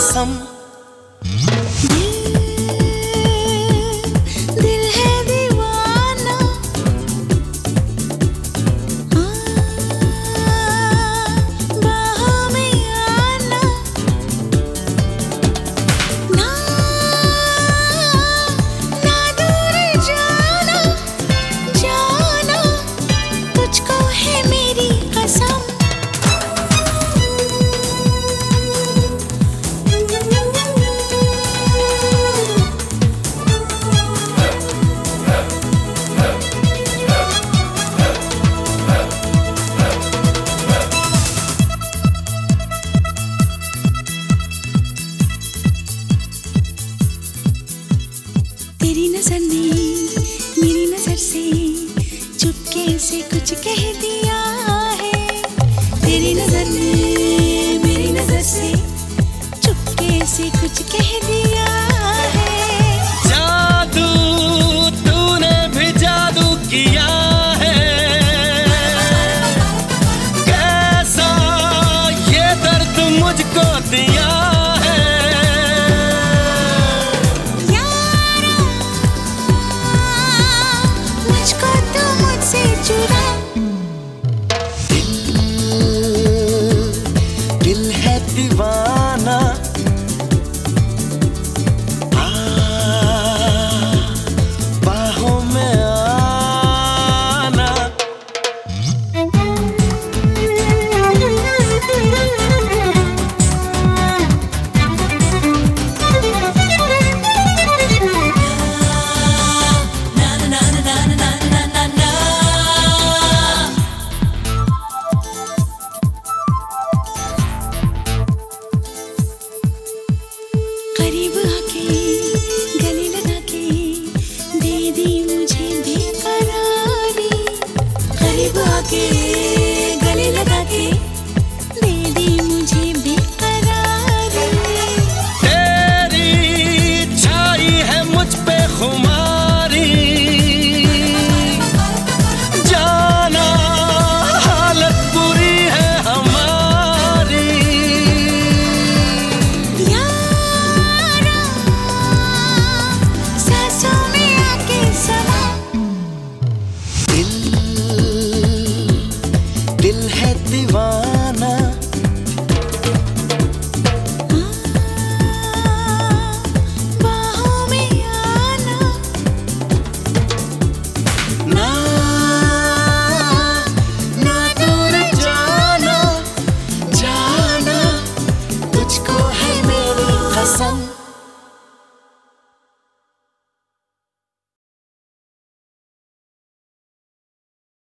कसम। दिल है दीवाना, बाहों में आना, ना दूर जाना, जाना तुझको है मेरी कसम। तेरी नजर ने मेरी नजर से चुपके से कुछ कह दिया है। तेरी नजर ने मेरी नजर से चुपके से कुछ कह दिया है। जादू तूने भी जादू किया है, कैसा ये दर्द मुझको दिया है। मुझको तो मुझसे चुरा। दिल है दीवाना, बाहों में आना। करीब आके गले लगा के दे दी मुझे बेकरारी। करीब आके